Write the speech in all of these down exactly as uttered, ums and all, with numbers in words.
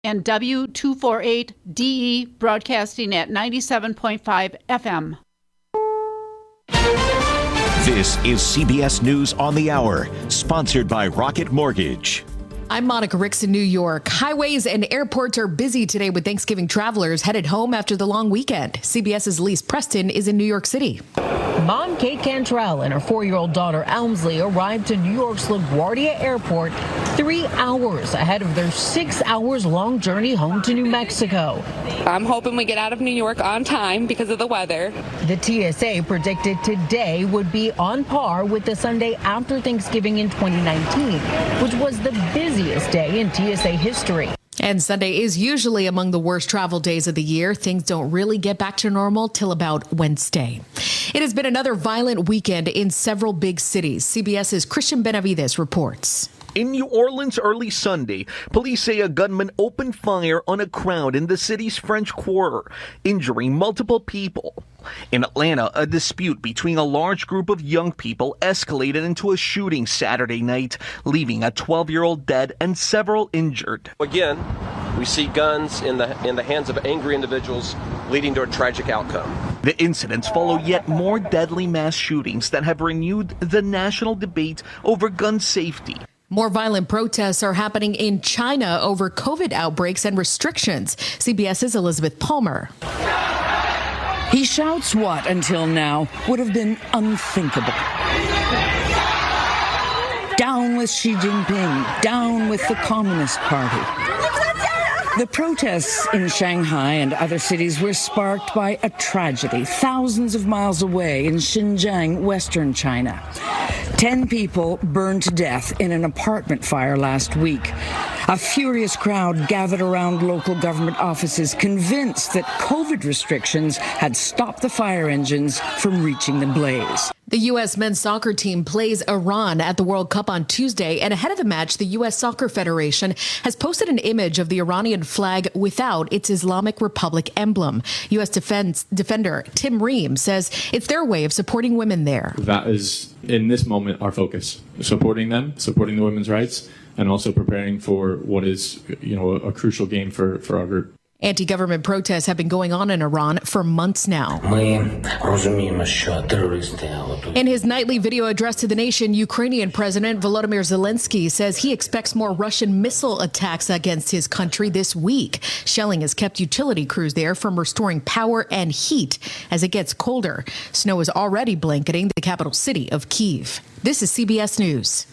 and W two forty-eight D E broadcasting at ninety-seven point five F M. This is C B S News on the Hour, sponsored by Rocket Mortgage. I'm Monica Ricks in New York. Highways and airports are busy today with Thanksgiving travelers headed home after the long weekend. CBS's Lise Preston is in New York City. Mom Kate Cantrell and her four-year-old daughter Elmsley arrived to New York's LaGuardia Airport three hours ahead of their six hours long journey home to New Mexico. I'm hoping we get out of New York on time because of the weather. The T S A predicted today would be on par with the Sunday after Thanksgiving in twenty nineteen, which was the busiest day in T S A history. And Sunday is usually among the worst travel days of the year. Things don't really get back to normal till about Wednesday. It has been another violent weekend in several big cities. CBS's Christian Benavides reports. In New Orleans early Sunday, police say a gunman opened fire on a crowd in the city's French Quarter, injuring multiple people. In Atlanta, a dispute between a large group of young people escalated into a shooting Saturday night, leaving a twelve-year-old dead and several injured. Again, we see guns in the in the hands of angry individuals, leading to a tragic outcome. The incidents follow yet more deadly mass shootings that have renewed the national debate over gun safety. More violent protests are happening in China over COVID outbreaks and restrictions. CBS's Elizabeth Palmer. He shouts what, until now, would have been unthinkable. Down with Xi Jinping, down with the Communist Party. The protests in Shanghai and other cities were sparked by a tragedy thousands of miles away in Xinjiang, western China. Ten people burned to death in an apartment fire last week. A furious crowd gathered around local government offices, convinced that COVID restrictions had stopped the fire engines from reaching the blaze. The U S men's soccer team plays Iran at the World Cup on Tuesday, and ahead of the match, the U S Soccer Federation has posted an image of the Iranian flag without its Islamic Republic emblem. U S defense defender Tim Ream says it's their way of supporting women there. That is, in this moment, our focus, supporting them, supporting the women's rights, and also preparing for what is, you know, a crucial game for, for our group. Anti-government protests have been going on in Iran for months now. In his nightly video address to the nation, Ukrainian President Volodymyr Zelensky says he expects more Russian missile attacks against his country this week. Shelling has kept utility crews there from restoring power and heat as it gets colder. Snow is already blanketing the capital city of Kyiv. This is C B S News.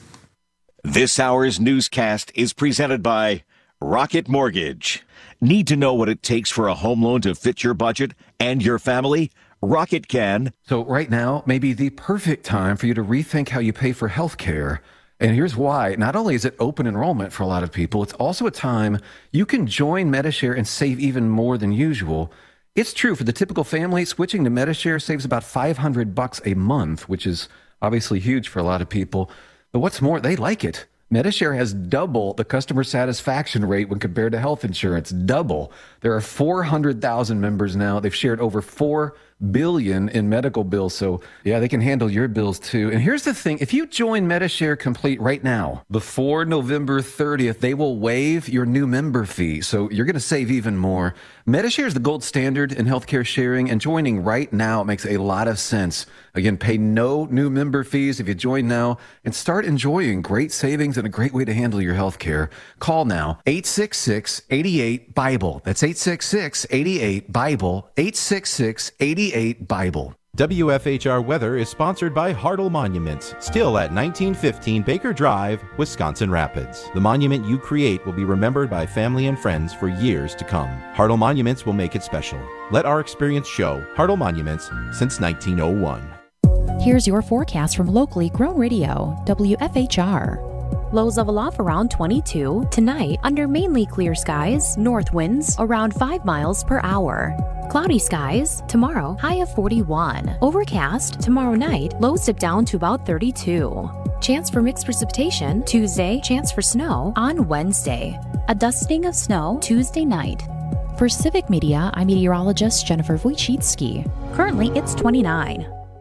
This hour's newscast is presented by Rocket Mortgage. Need to know what it takes for a home loan to fit your budget and your family? Rocket can. So right now may be the perfect time for you to rethink how you pay for health care. And here's why. Not only is it open enrollment for a lot of people, it's also a time you can join Medi-Share and save even more than usual. It's true for the typical family, switching to Medi-Share saves about five hundred bucks a month, which is obviously huge for a lot of people. But what's more, they like it. Medi-Share has double the customer satisfaction rate when compared to health insurance. Double. There are four hundred thousand members now. They've shared over four billion dollars in medical bills. So, yeah, they can handle your bills, too. And here's the thing. If you join Medi-Share Complete right now, before November thirtieth, they will waive your new member fee. So you're going to save even more. Medi-Share is the gold standard in healthcare sharing, and joining right now makes a lot of sense. Again, pay no new member fees if you join now and start enjoying great savings and a great way to handle your health care. Call now, eight six six, eight eight, BIBLE. That's eight six six, eight eight, BIBLE, eight six six, eight eight, BIBLE. W F H R Weather is sponsored by Hartle Monuments, still at nineteen fifteen Baker Drive, Wisconsin Rapids. The monument you create will be remembered by family and friends for years to come. Hartle Monuments will make it special. Let our experience show. Hartle Monuments since nineteen oh one. Here's your forecast from locally grown radio, W F H R. Lows level off around twenty-two. Tonight, under mainly clear skies, north winds around five miles per hour. Cloudy skies. Tomorrow, high of forty-one. Overcast. Tomorrow night, lows dip down to about thirty-two. Chance for mixed precipitation. Tuesday, chance for snow on Wednesday. A dusting of snow Tuesday night. For Civic Media, I'm meteorologist Jennifer Wojcicki. Currently, it's twenty-nine.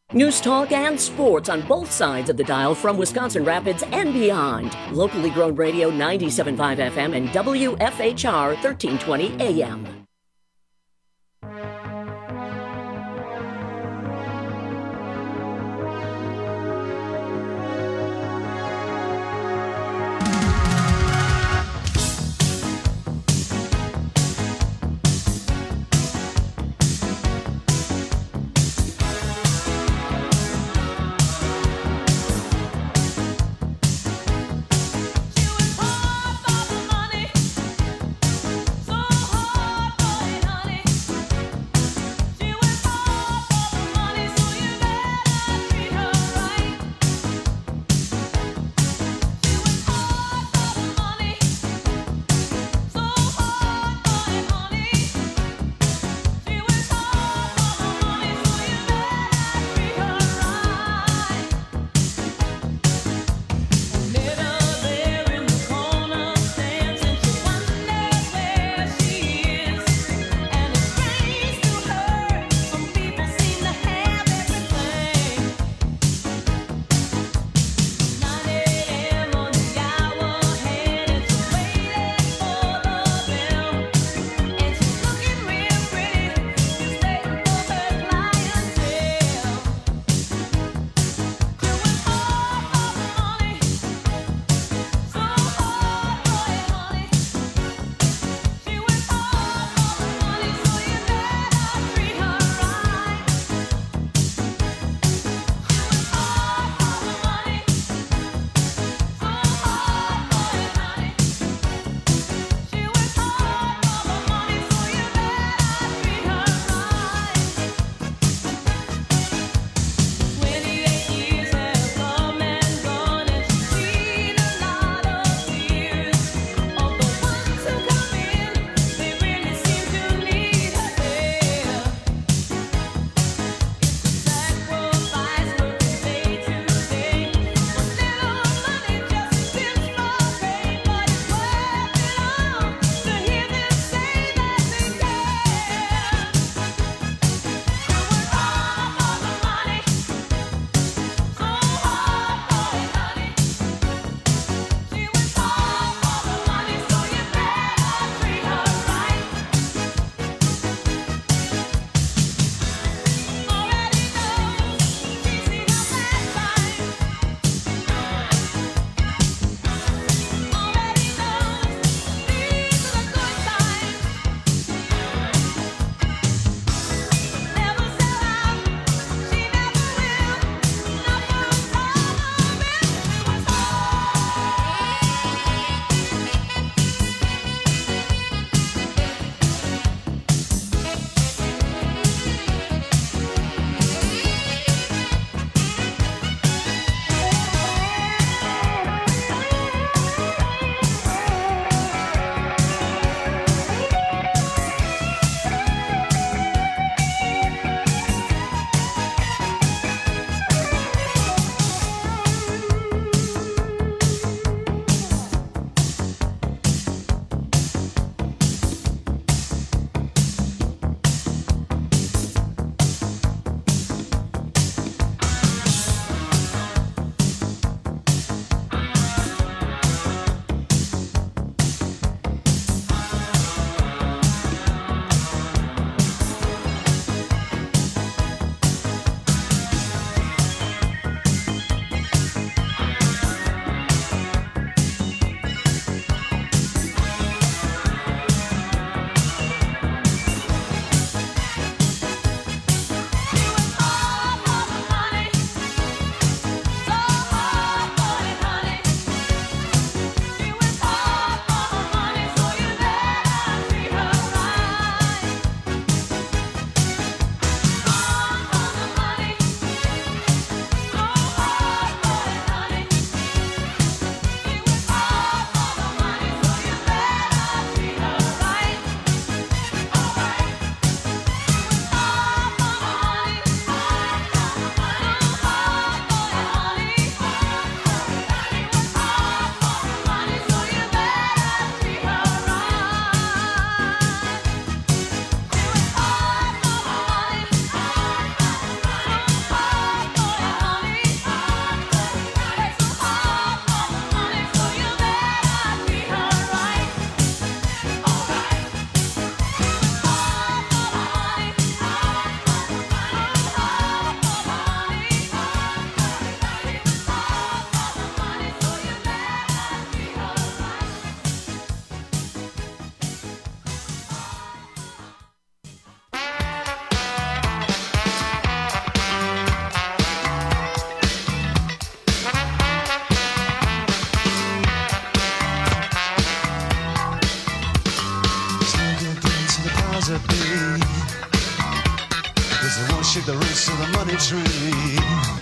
News talk and sports on both sides of the dial from Wisconsin Rapids and beyond. Locally grown radio ninety-seven point five F M and W F H R thirteen twenty A M. So hard to be. Cause they won't shake the roots of the money tree.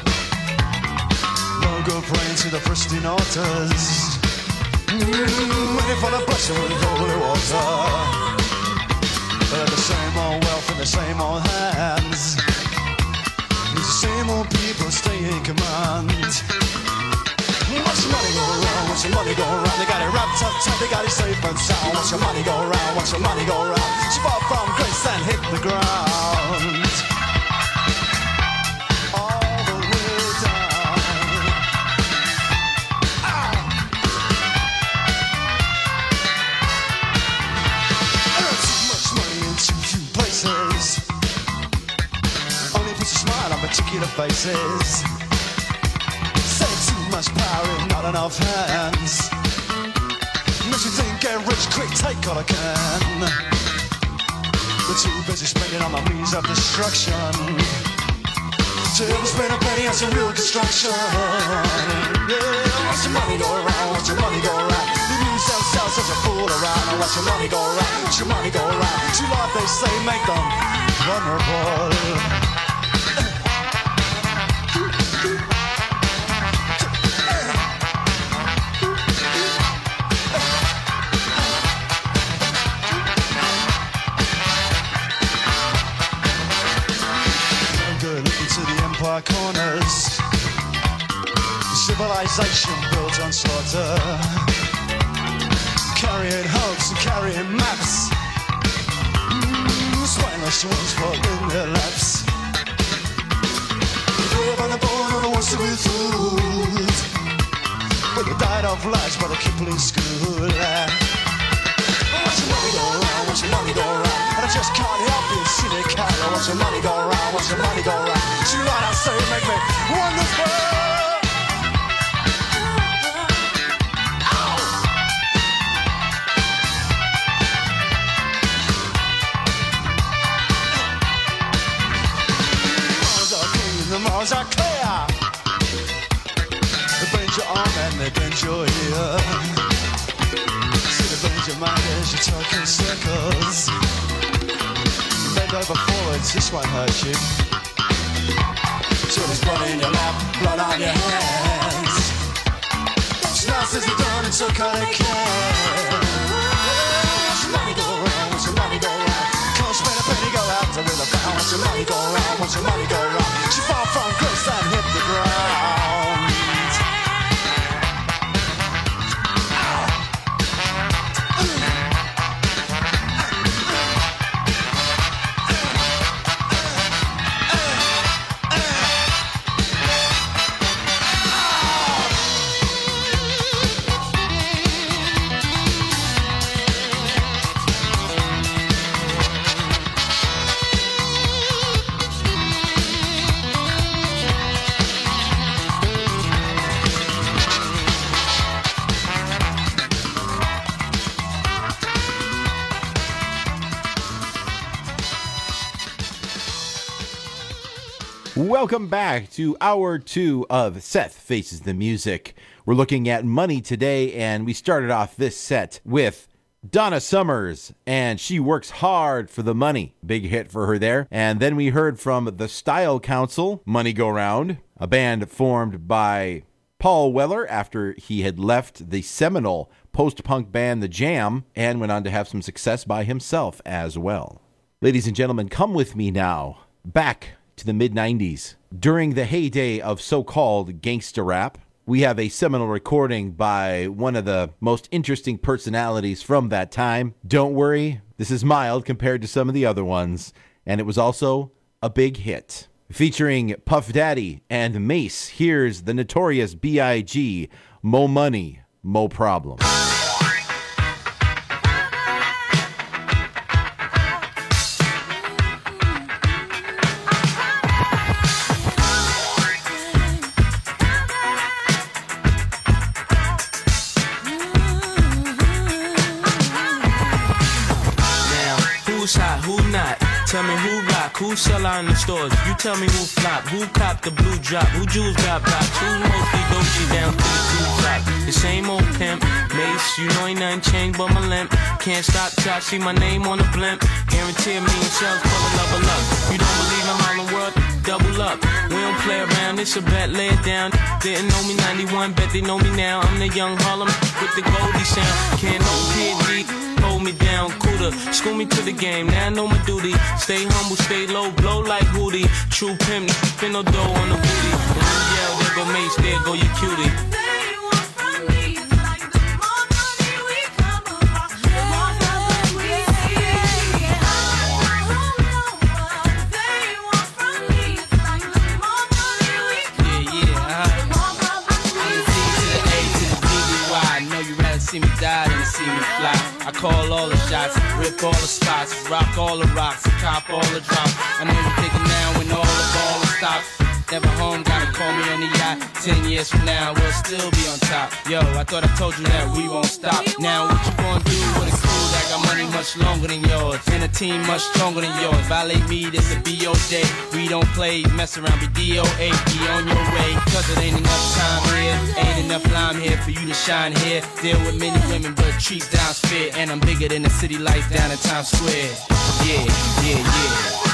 No go praying to the pristine altars. Mm, waiting for the blessing with holy water. But the same old wealth in the same old hands. It's the same old people stay in command. Watch your money go round, watch your money go round. They got it wrapped up tight, they got it safe and sound. Watch your money go round, watch your money go round. She fell from grace and hit the ground. All the way down. Ah. I earned too much money in too few places. Only puts a smile on particular faces. Much power in not enough hands. Makes you think get rich quick, take all I can. We're too busy spending on the means of destruction to ever spend a penny on some real construction. Yeah, watch your money go around, watch your money go around. They use themselves as a fool around. And watch your money go around, watch your money go around. Too lot they say make them vulnerable. Corners, civilization built on slaughter, carrying hopes and carrying maps. Mm, spineless ones fall in their laps. They live on the bone of the ones to be fooled, but they died of lies by the Kipling school. Watch your money go around, watch your money go around. And I just can't help being cynical. Watch your money go around, watch your money go around. She lied, I say, make me wonderful. Mars are clean, the Mars are clear. They bend your arm and they bend your ear. Bend your mind as you talk in circles. Bend over forwards, this won't hurt you. So there's blood in your lap, blood on your hands. Smells as you're done and so cut it can. Watch your money go around, watch your money go around. Can't spend a penny, go out to with a pound. Watch your money go around, watch your money go around. She far from grace and hit the ground. Welcome back to hour two of Seth Faces the Music. We're looking at money today, and we started off this set with Donna Summers, and She Works Hard for the Money. Big hit for her there. And then we heard from the Style Council, Money Go Round, a band formed by Paul Weller after he had left the seminal post-punk band The Jam and went on to have some success by himself as well. Ladies and gentlemen, come with me now back to the mid nineties. During the heyday of so-called gangsta rap, we have a seminal recording by one of the most interesting personalities from that time. Don't worry, this is mild compared to some of the other ones, and it was also a big hit. Featuring Puff Daddy and Mace, here's the notorious B I G, Mo Money, Mo Problem. Who's hot, who not? Tell me who rock rock? Who sell out in the stores? You tell me who flop, who cop the blue drop, who jewels got blocks, who's mostly Dolce down to the two top. The same old pimp, Mace, you know ain't nothing changed but my limp. Can't stop till I see my name on the blimp. Guarantee me and shells full of level up. You don't believe in Harlem World? Double up. We don't play around, it's a bet, lay it down. Didn't know me ninety-one, bet they know me now. I'm the young Harlem with the Goldie sound. Can't no P D, hold me down, cooler. School me to the game, now I know my duty. Stay humble, stay low, blow like Hootie. True pimp, spin no dough on the booty. And when you yell, there go Mace, there go your cutie. See me die and see me fly. I call all the shots, rip all the spots, rock all the rocks, cop all the drops. I know you're thinking now when all the ball stops. Never home, gotta call me on the yacht. Ten years from now, we'll still be on top. Yo, I thought I told you that we won't stop. Now what you gonna do with a crew that got money much longer than yours and a team much stronger than yours? Violate me, this a B O J. We don't play, mess around, be D O A. Be on your way, cause it ain't enough time here. Ain't enough lime here for you to shine here. Deal with many women, but treat down's fair. And I'm bigger than the city lights down in Times Square. Yeah, yeah, yeah.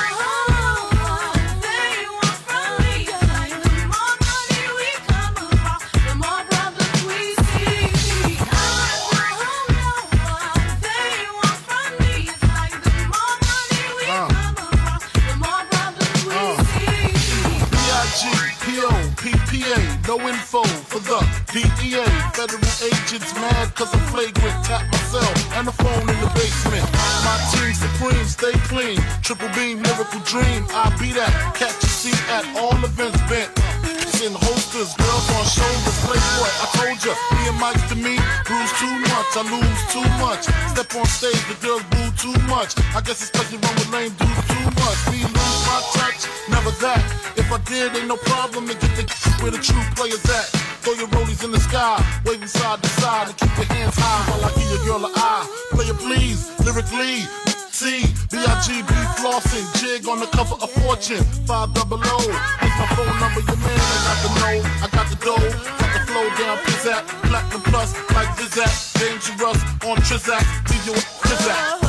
No info for the D E A. Federal agents mad cause I'm flagrant. Tap myself and the phone in the basement. My team supreme, stay clean. Triple beam, lyrical dream. I be that. Catch a seat at all events bent. In holsters, girls on shoulders. Playboy, I told ya. Me and Mike to me, bruise too much. I lose too much. Step on stage, the girls boo too much. I guess it's cause you run with lame dudes too much. Me lose my touch, never that. If I did, ain't no problem to get the where the true players at. Throw your rollies in the sky, waving side to side, and keep your hands high while I give your girl an eye. Player please, lyrically, C, B I G B flossing, jig on the cover of Fortune, five double O. Here's my phone number, your man, I got the know, I got the dough, got the flow down, pizzat, platinum plus, like Zizak, dangerous on Trizak, leave you with Trizak.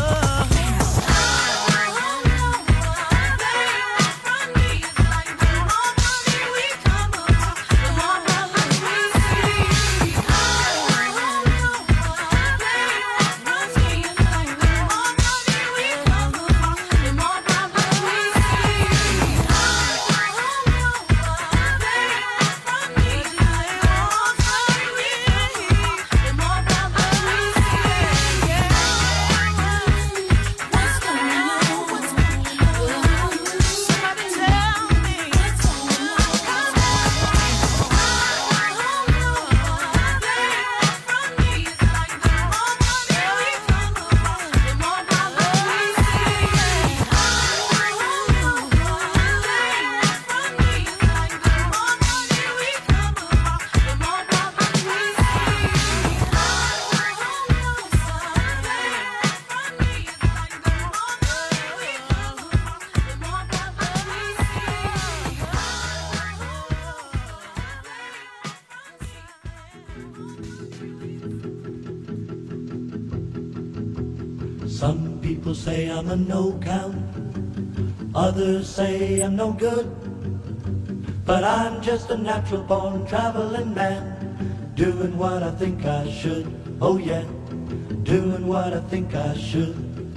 Some people say I'm a no-count, others say I'm no good, but I'm just a natural-born traveling man, doing what I think I should, oh yeah, doing what I think I should.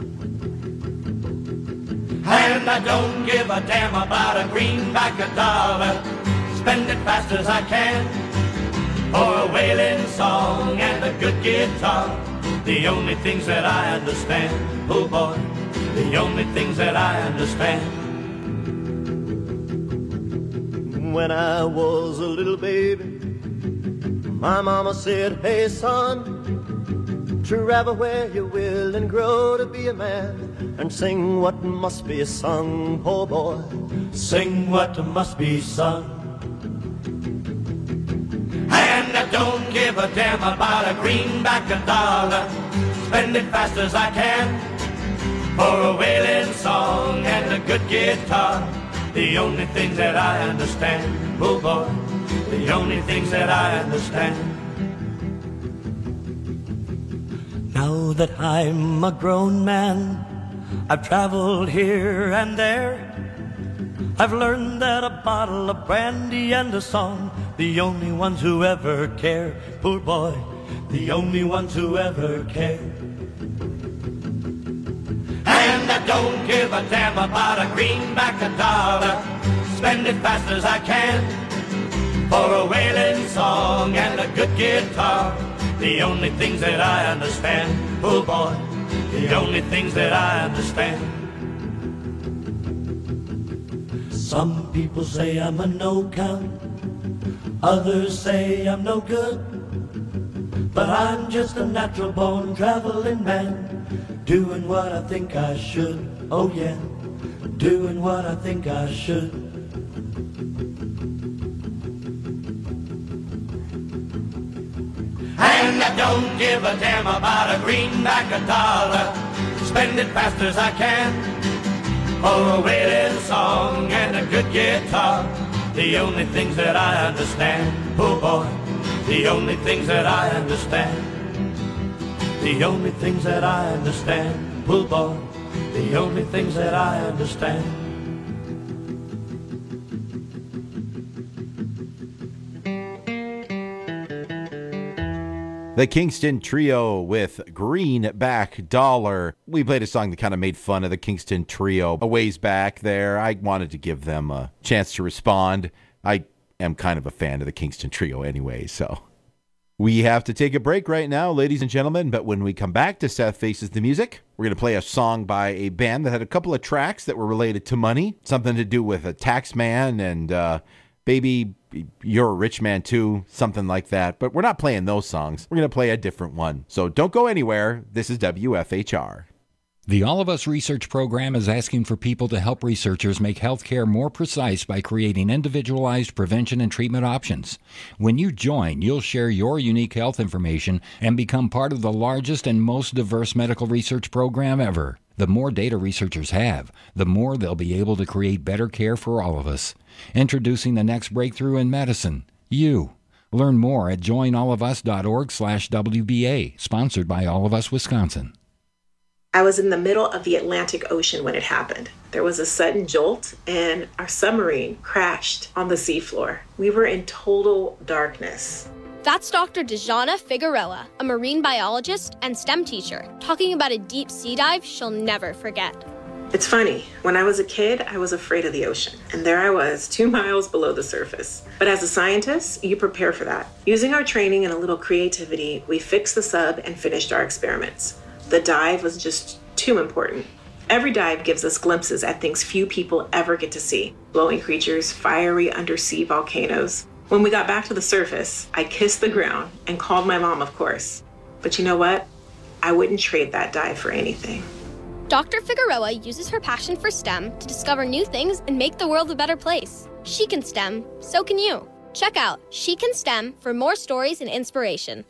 And I don't give a damn about a greenback a dollar, spend it fast as I can, for a wailing song and a good guitar. The only things that I understand, oh boy, the only things that I understand. When I was a little baby, my mama said, hey son, travel where you will and grow to be a man, and sing what must be sung, oh boy, sing what must be sung. And I don't give a damn about a greenback a dollar, spend it fast as I can, for a wailing song and a good good guitar. The only things that I understand, oh boy, the only things that I understand. Now that I'm a grown man, I've traveled here and there. I've learned that a bottle of brandy and a song, the only ones who ever care, poor boy, the only ones who ever care. And I don't give a damn about a greenback, a dollar, spend it fast as I can, for a wailing song and a good guitar, the only things that I understand, oh boy, the only things that I understand. Some people say I'm a no-count, others say I'm no good, but I'm just a natural-born traveling man, doing what I think I should, oh yeah, doing what I think I should. And I don't give a damn about a greenback, a dollar, spend it fast as I can, for a wailing song and a good guitar, the only things that I understand, oh boy, the only things that I understand. The only things that I understand, oh boy, the only things that I understand. The Kingston Trio with Greenback Dollar. We played a song that kind of made fun of the Kingston Trio a ways back there. I wanted to give them a chance to respond. I am kind of a fan of the Kingston Trio anyway, so... We have to take a break right now, ladies and gentlemen, but when we come back to Seth Faces the Music, we're going to play a song by a band that had a couple of tracks that were related to money, something to do with a tax man and uh, Baby, You're a Rich Man Too, something like that. But we're not playing those songs. We're going to play a different one. So don't go anywhere. This is W F H R. The All of Us Research Program is asking for people to help researchers make healthcare more precise by creating individualized prevention and treatment options. When you join, you'll share your unique health information and become part of the largest and most diverse medical research program ever. The more data researchers have, the more they'll be able to create better care for all of us. Introducing the next breakthrough in medicine, you. Learn more at join all of us dot org slash W B A, sponsored by All of Us Wisconsin. I was in the middle of the Atlantic Ocean when it happened. There was a sudden jolt and our submarine crashed on the seafloor. We were in total darkness. That's Doctor Dejana Figueroa, a marine biologist and STEM teacher, talking about a deep sea dive she'll never forget. It's funny, when I was a kid, I was afraid of the ocean. And there I was, two miles below the surface. But as a scientist, you prepare for that. Using our training and a little creativity, we fixed the sub and finished our experiments. The dive was just too important. Every dive gives us glimpses at things few people ever get to see. Glowing creatures, fiery undersea volcanoes. When we got back to the surface, I kissed the ground and called my mom, of course. But you know what? I wouldn't trade that dive for anything. Doctor Figueroa uses her passion for STEM to discover new things and make the world a better place. She can STEM, so can you. Check out She Can STEM for more stories and inspiration.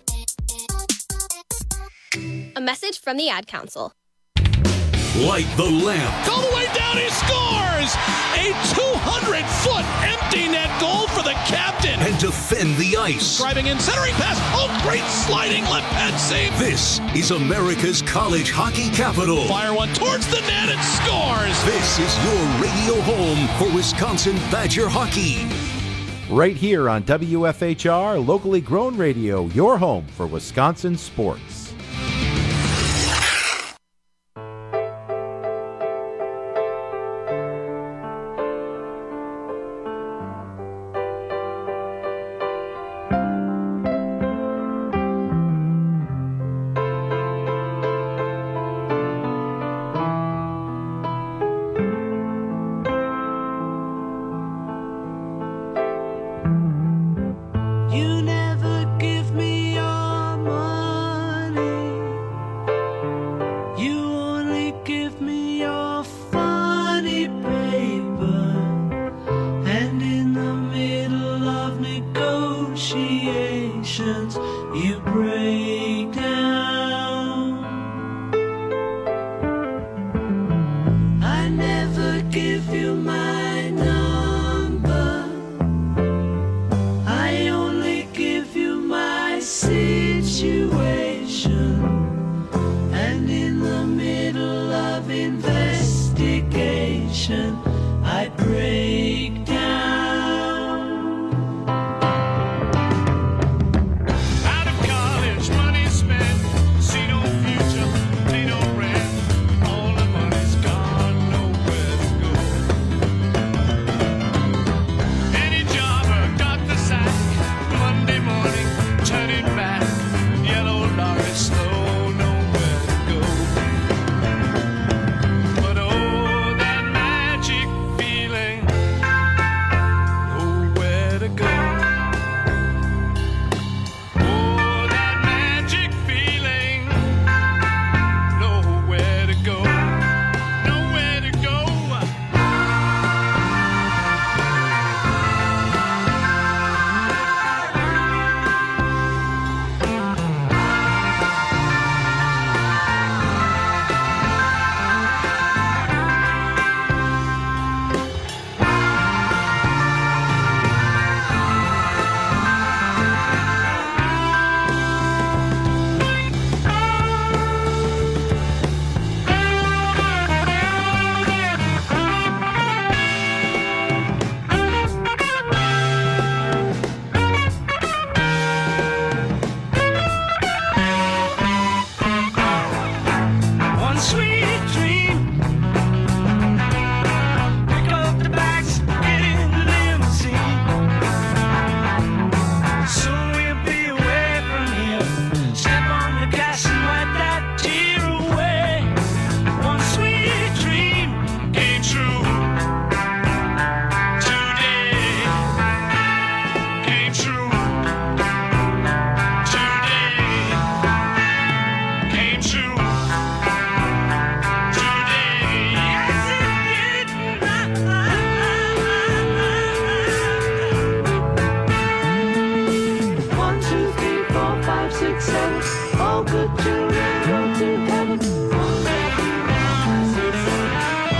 A message from the Ad Council. Light the lamp. All the way down, he scores! A two hundred foot empty net goal for the captain. And defend the ice. Driving in, centering pass. Oh, great sliding left pad save. This is America's college hockey capital. Fire one towards the net and scores. This is your radio home for Wisconsin Badger hockey. Right here on W F H R, locally grown radio, your home for Wisconsin sports. You never give me your money. give you my number. I only give you my situation. And in the middle of investigation, I break down. Out of college, money spent, see no future, pay no rent. All the money's gone, nowhere to go. Any job or got the sack, Monday morning, turn it back. Yellow lorry, slow, nowhere to go. But oh, that magic feeling, nowhere to go. Oh, that magic feeling, nowhere to go. Nowhere to go. One sweet dream. Pick up the bags, get in the limousine. Soon we'll be away from here. Step on the gas and wipe that tear away. One sweet dream came true today. Came true today. Came true. One, two, three, four, five, six, seven. All good children go to heaven. One, two, three, four, five, six, seven.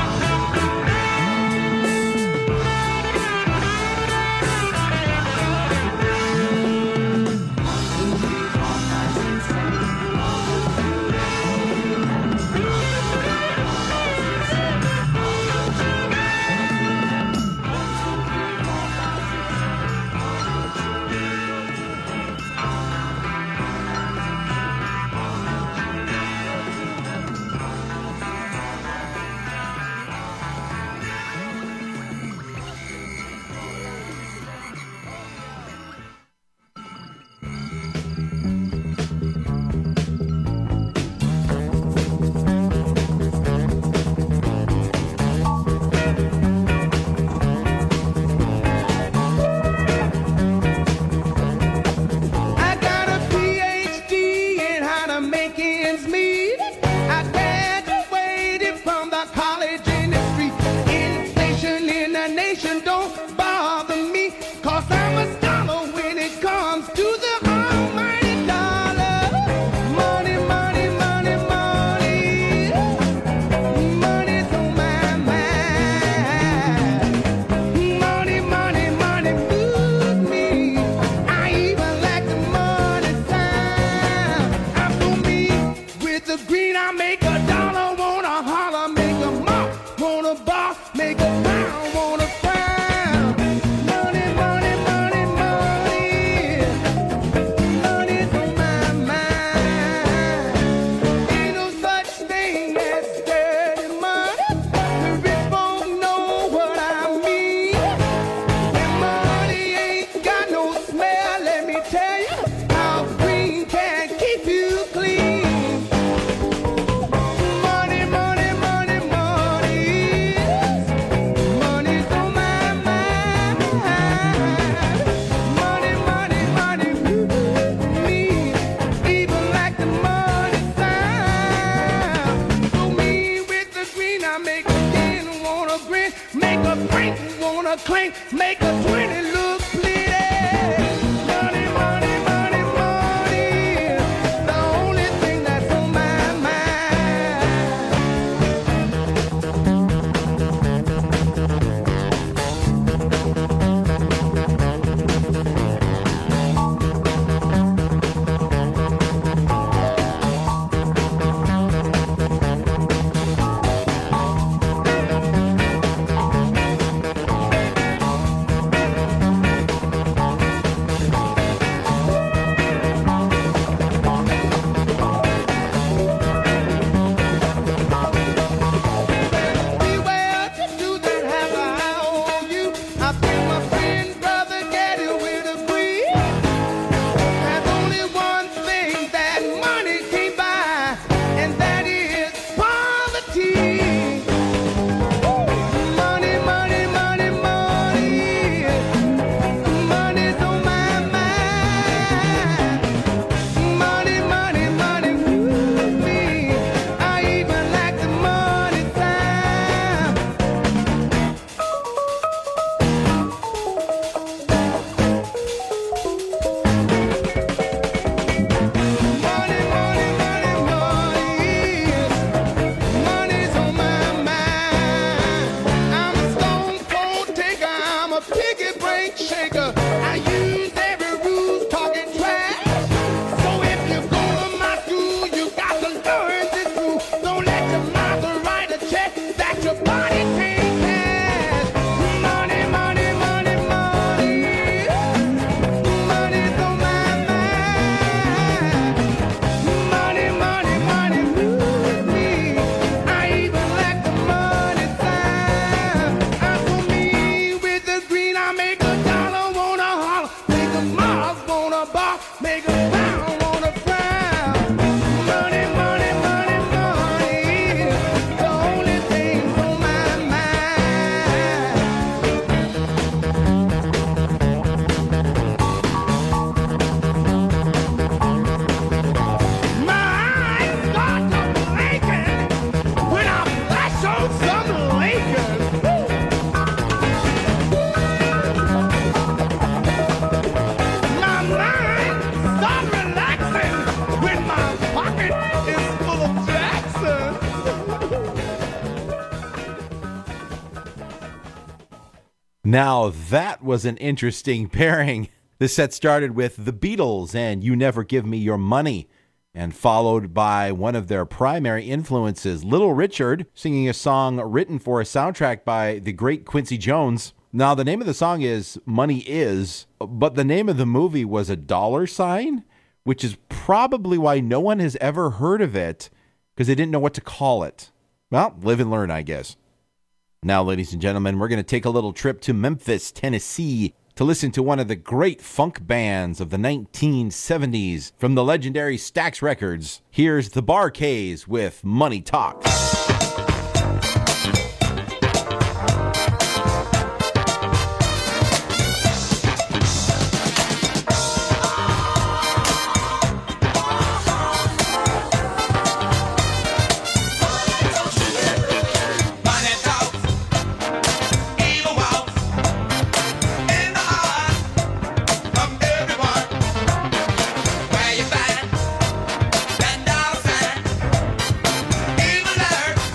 I got a P H D in how to make ends meet. I graduated from the college industry. Inflation in the nation don't bother me, 'cause I'm a scholar when it comes to the almighty dollar. Money, money, money, money. Money's on my mind. Money, money, money moves me. I even like the money sign. I'm gonna be with the green. I make a dollar, wanna holler, make a mop, wanna bar, make a pound, wanna frown. Money, money, money, money. Money's on my mind. Ain't no such thing as dirty money. The rich folk know what I mean. And money ain't got no smell, let me tell you how green can keep you clean. Money, money, money, money. Money's on my mind. Money, money, money, me. Even like the money sound. So me with the green, I make a ten wanna grin, make a frank wanna clink, make a twenty look pretty. Money, money, money, money. The only thing that's on my mind. 'cause money can't pass. Money, money, money, money. Money's on my mind. Money, money, money moves me. I even like the money sign. I'm for me with the green. I make a dollar, wanna holler. Make a Mars, wanna bar. Make a pound, wanna frown. Money, money, money, money. The only thing's on my mind. My eyes start to blinking when I flash on some Lakers. My mind starts relaxing when my pocket is full of Jackson. Now that was an interesting pairing. The set started with the Beatles and You Never Give Me Your Money, and followed by one of their primary influences, Little Richard, singing a song written for a soundtrack by the great Quincy Jones. Now, the name of the song is Money Is, but the name of the movie was A Dollar Sign, which is probably why no one has ever heard of it, because they didn't know what to call it. Well, live and learn, I guess. Now, ladies and gentlemen, we're going to take a little trip to Memphis, Tennessee, to listen to one of the great funk bands of the nineteen seventies from the legendary Stax Records. Here's the Bar-Kays with Money Talks. Where you find that dollar sign? Evil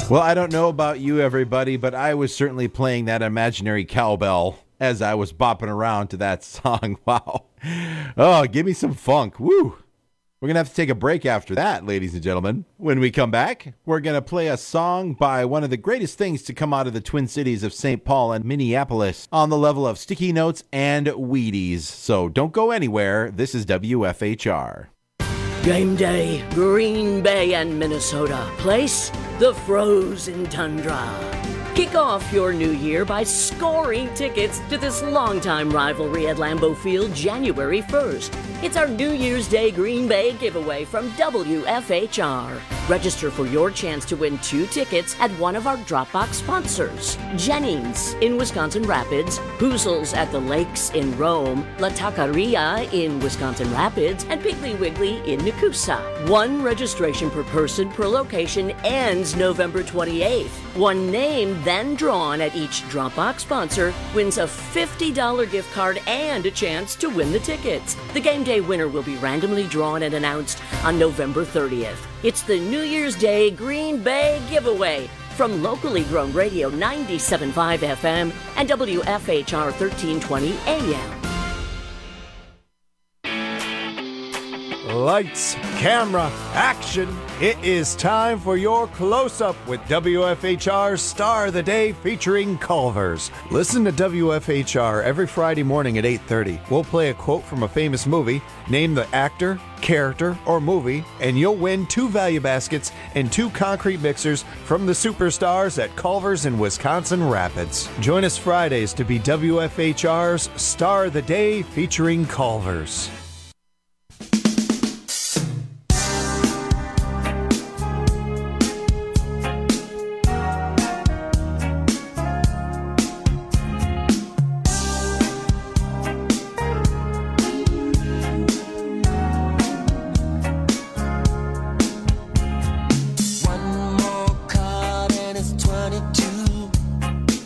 Well, I don't know about you, everybody, but I was certainly playing that imaginary cowbell as I was bopping around to that song. Wow. Oh, give me some funk. Woo. We're going to have to take a break after that, ladies and gentlemen. When we come back, we're going to play a song by one of the greatest things to come out of the Twin Cities of Saint Paul and Minneapolis on the level of Sticky Notes and Wheaties. So don't go anywhere. This is W F H R. Game day, Green Bay and Minnesota. Place, the frozen tundra. Kick off your new year by scoring tickets to this longtime rivalry at Lambeau Field January first. It's our New Year's Day Green Bay giveaway from W F H R. Register for your chance to win two tickets at one of our Dropbox sponsors. Jennings in Wisconsin Rapids, Hoozles at the Lakes in Rome, La Taqueria in Wisconsin Rapids, and Piggly Wiggly in Nakusa. One registration per person per location ends November twenty-eighth. One name then drawn at each Dropbox sponsor wins a fifty dollars gift card and a chance to win the tickets. The game day winner will be randomly drawn and announced on November thirtieth. It's the New Year's Day Green Bay giveaway from locally grown radio ninety-seven point five F M and W F H R thirteen twenty A M. Lights, camera, action. It is time for your close-up with W F H R's Star of the Day featuring Culver's. Listen to W F H R every Friday morning at eight thirty. We'll play a quote from a famous movie, name the actor, character, or movie, and you'll win two value baskets and two concrete mixers from the superstars at Culver's in Wisconsin Rapids. Join us Fridays to be W F H R's Star of the Day featuring Culver's.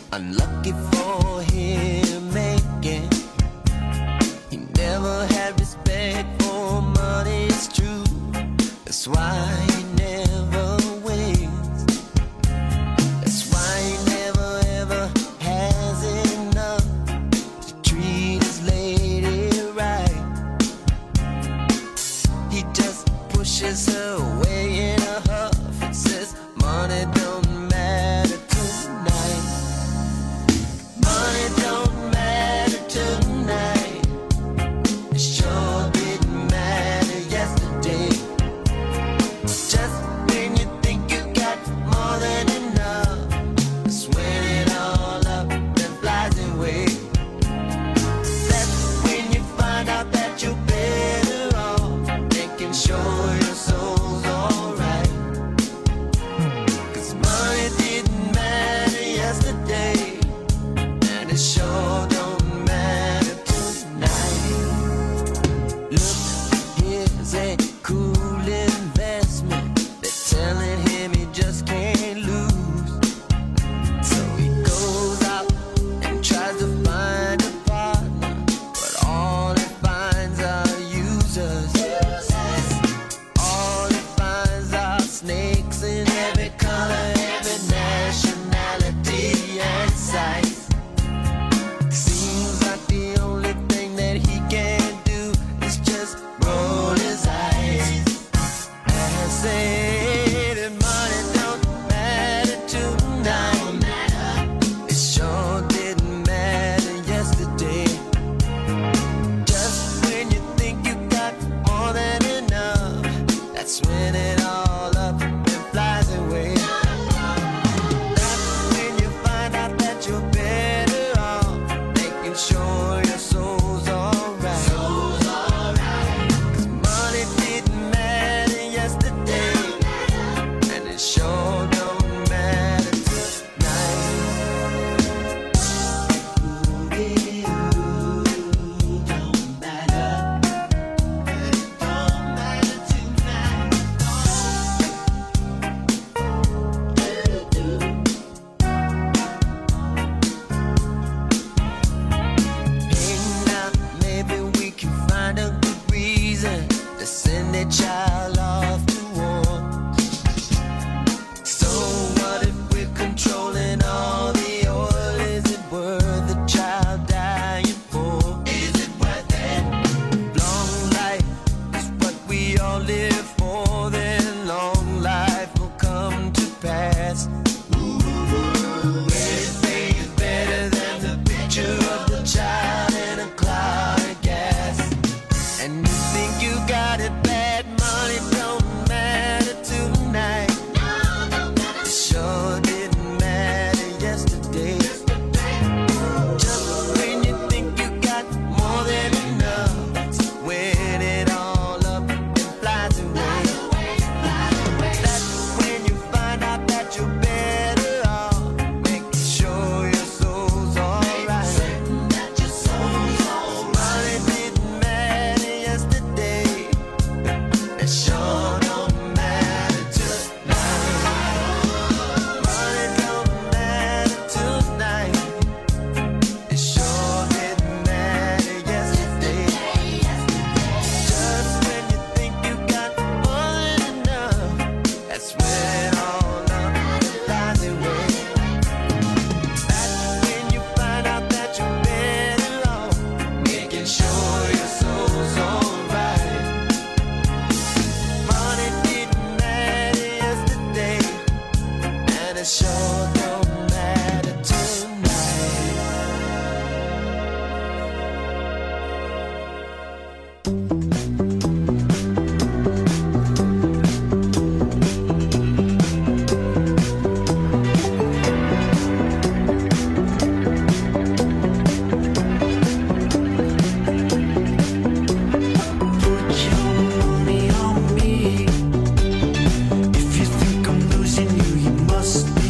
Unlucky for him, making he never had respect.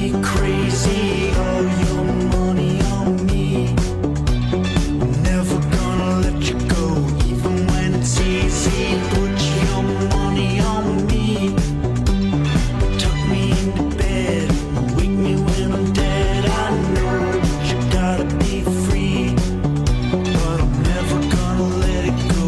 be crazy. All your money on me. I'm never gonna let you go, even when it's easy. Put your money on me. Tuck me into bed, wake me when I'm dead. I know that you gotta be free, but I'm never gonna let it go.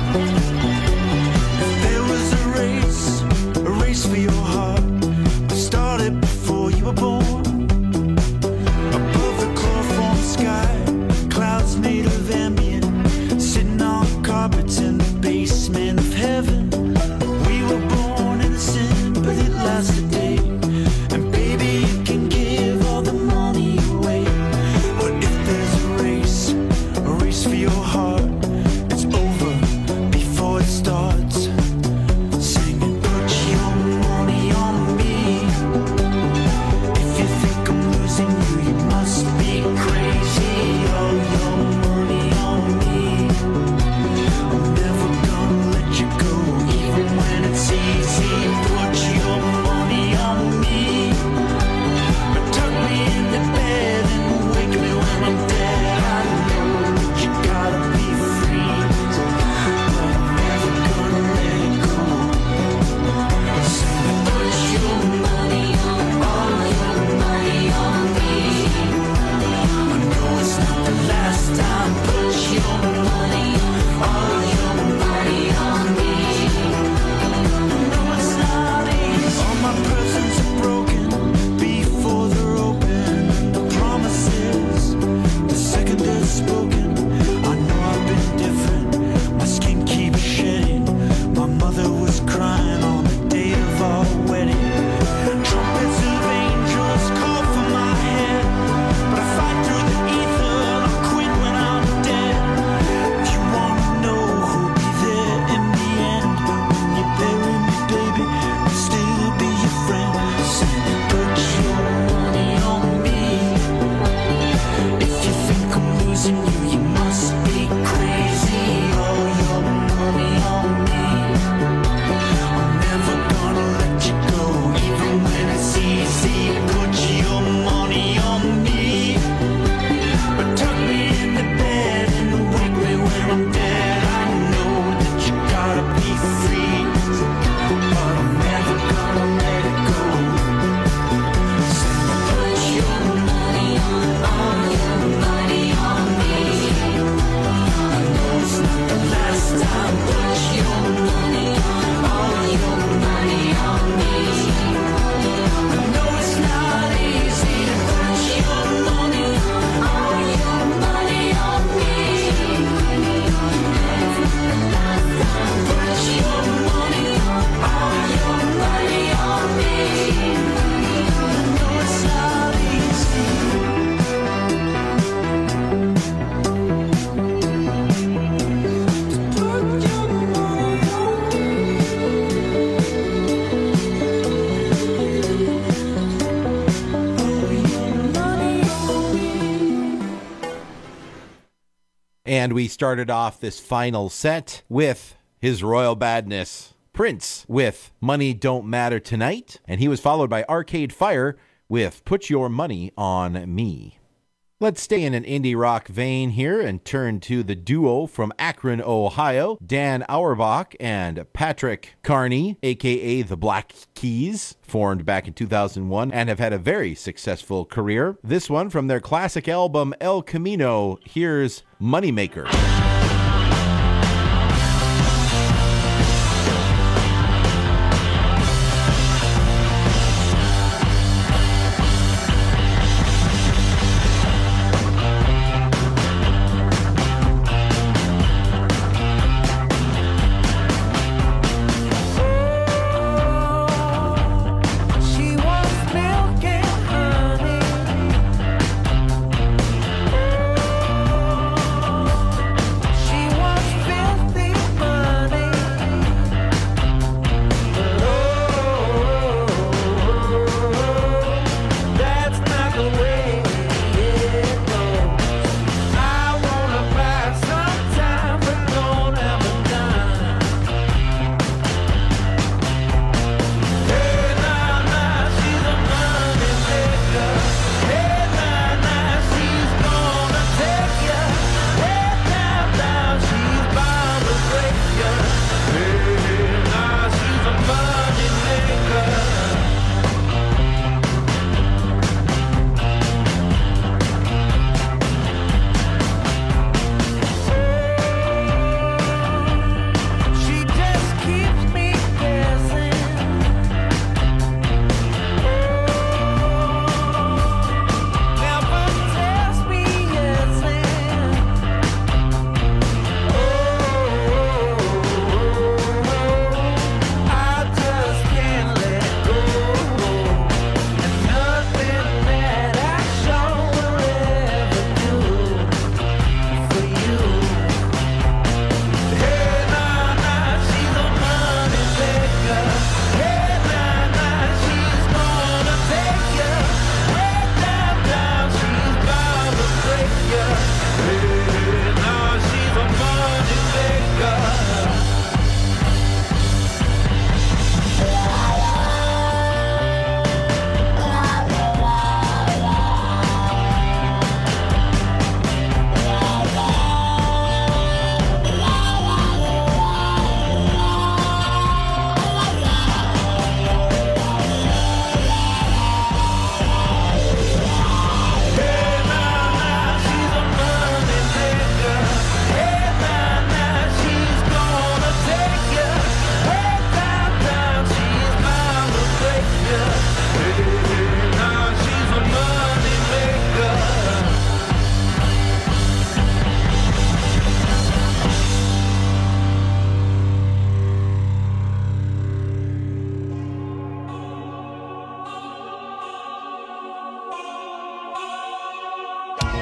If there was a race, a race for your heart, it started before you were born. Above the chloroform sky, clouds made of ambient, sitting on carpets in the basement of heaven. We were born innocent, but it lasts a day. And baby, you can give all the money away. But if there's a race, a race for your heart, it's over before it starts. Singing, put your money on me. If you think I'm losing you, you must be crazy. All your money on me. I'm never gonna let you go, even when it's easy. Put your money on me. But tuck me in the bed and wake me when I'm dead. I know that you gotta be free, but I'm never gonna let it go. So put your money on, all your money on me. I know it's not the last time. Put your money on, all your money on me. I know it's not easy. All my presents are broken before they're open. The promises, the second they're spoken. I know I've been different. My skin keeps shedding. My mother was crying on the day of our wedding. Trumpets of angels call for my head, but I fight through the ether. I'll quit when I'm dead. If you wanna know who'll be there in the end, when you bury me, baby, I'll still be your friend. Say, put your money on me. If you think I'm losing you, you must be crazy. All your money on me. I'm never gonna let you go, even when it's easy. Put your money on me. But tuck me in the bed and wake me when I'm dead. I know that you gotta be free, but I'm never gonna let it go. So put your money on, all your money on me. I know it's not the last time. Put your money on, all your money on me. I know it's not easy to put your money on, all your money on me. Put your money on, all your money on me. I know it's not easy. Put your money on And we started off this final set with His Royal Badness, Prince with Money Don't Matter Tonight, and he was followed by Arcade Fire with Put Your Money on Me. Let's stay in an indie rock vein here and turn to the duo from Akron, Ohio, Dan Auerbach and Patrick Carney, aka the Black Keys, formed back in two thousand one and have had a very successful career. This one from their classic album El Camino. Here's Moneymaker. She wants milk and honey.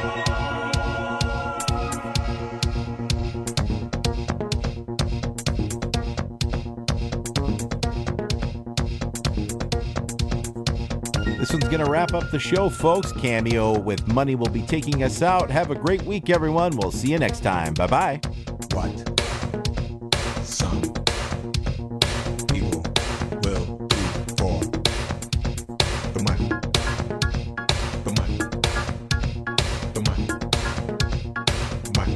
This one's going to wrap up the show, folks. Cameo with Money will be taking us out. Have a great week, everyone. We'll see you next time. Bye-bye. What? Some people will do for the money. The money. The money. The money.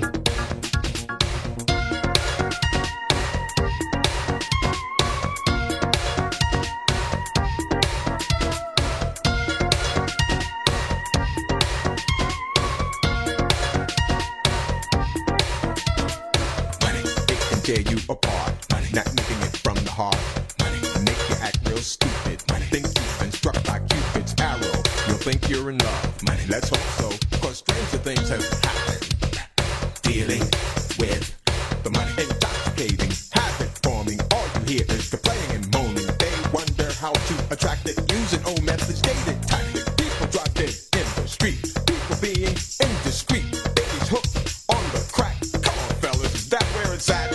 Tear you apart, money. Not making it from the heart, money. Make you act real stupid, money. Think you've been struck by Cupid's arrow. You'll think you're in love, money. Let's hope so, cause stranger things have happened. Dealing with the money, intoxicating, habit forming. All you hear is complaining and moaning. They wonder how to attract it using old methods, dated tactic. People drop dead in the street, people being indiscreet. Babies hooked on the crack. Come on, fellas, is that where it's at?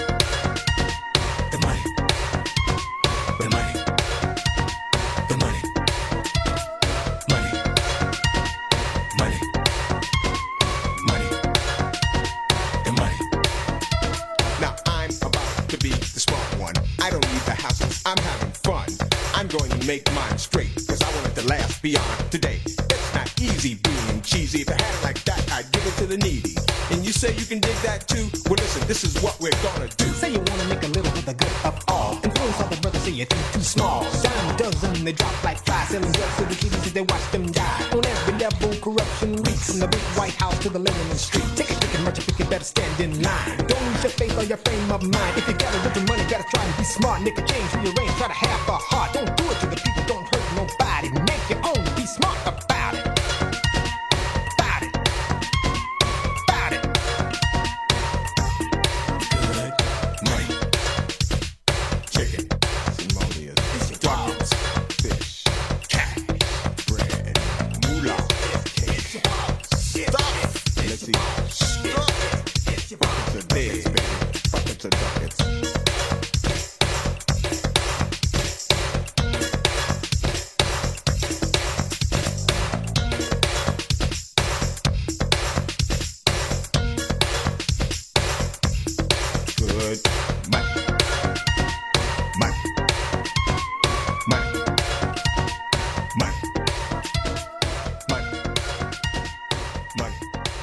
I'm having fun. I'm going to make mine straight, cause I want it to last beyond today. It's not easy being cheesy. If I had it like that, I'd give it to the needy. And you say you can dig that too? Well listen, this is what we're gonna do. Say you wanna make a little for the good of all. Influence other brothers, say you think too small. Dime a dozen, they drop like flies. Selling drugs to the kiddies as they watch them die. On every level, corruption reeks. From the big White House to the Lebanon Street. Take a chicken merchant, pick, you better stand in line. Don't lose your faith or your frame of mind. If you got a little money, gotta try and be smart. Nigga, change, rearrange, try to have a heart. Don't do it to the people, don't hurt nobody. Make your own, be smart about it. About it. About it. Good money. Chicken, simoleons, ducats, fish, cash, bread, moolah, cake, stuff. Let's see. Stuff. Buckets of days, baby. Buckets of ducats. Good money. Money. Money. Money. Money. Money.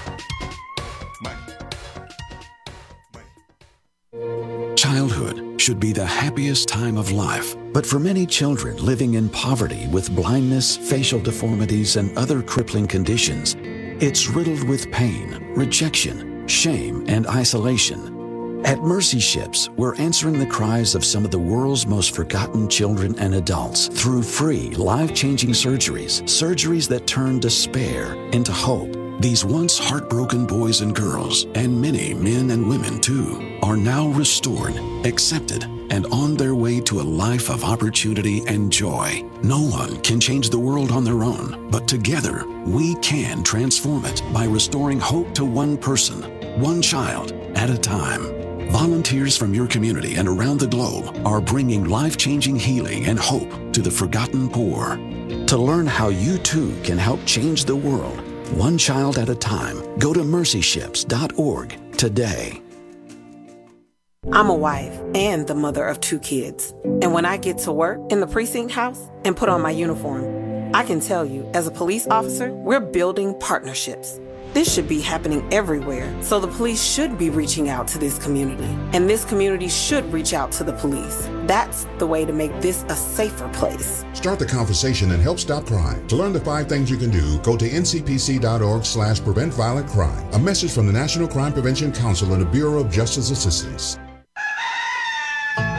Money. Childhood should be the happiest time of life, but for many children living in poverty with blindness, facial deformities, and other crippling conditions, it's riddled with pain, rejection, shame, and isolation. At Mercy Ships, we're answering the cries of some of the world's most forgotten children and adults through free, life-changing surgeries, surgeries that turn despair into hope. These once heartbroken boys and girls, and many men and women too, are now restored, accepted, and on their way to a life of opportunity and joy. No one can change the world on their own, but together we can transform it by restoring hope to one person, one child at a time. Volunteers from your community and around the globe are bringing life-changing healing and hope to the forgotten poor. To learn how you too can help change the world, one child at a time, go to mercy ships dot org today. I'm a wife and the mother of two kids. And when I get to work in the precinct house and put on my uniform, I can tell you, as a police officer, we're building partnerships. This should be happening everywhere, so the police should be reaching out to this community, and this community should reach out to the police. That's the way to make this a safer place. Start the conversation and help stop crime. To learn the five things you can do, go to N C P C dot org slash prevent violent crime. A message from the National Crime Prevention Council and the Bureau of Justice Assistance.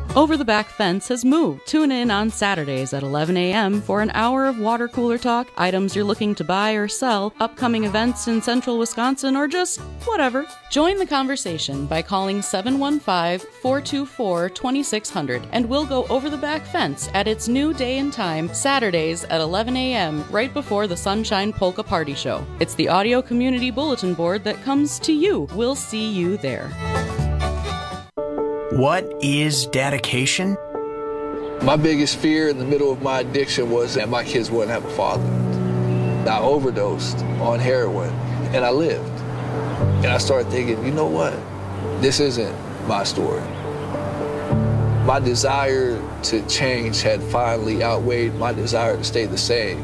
Over the Back Fence has moved. Tune in on Saturdays at eleven a.m. for an hour of water cooler talk, items you're looking to buy or sell, upcoming events in central Wisconsin, or just whatever. Join the conversation by calling seven one five, four two four, two six zero zero and we'll go over the back fence at its new day and time, Saturdays at eleven a.m. right before the Sunshine Polka Party Show. It's the audio community bulletin board that comes to you. We'll see you there. What is dedication? My biggest fear in the middle of my addiction was that my kids wouldn't have a father. I overdosed on heroin, and I lived. And I started thinking, you know what? This isn't my story. My desire to change had finally outweighed my desire to stay the same.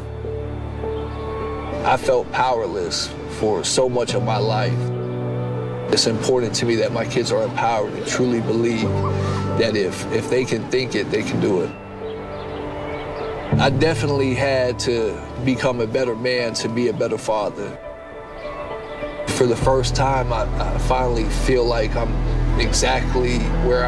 I felt powerless for so much of my life. It's important to me that my kids are empowered and truly believe that if, if they can think it, they can do it. I definitely had to become a better man to be a better father. For the first time, I, I finally feel like I'm exactly where I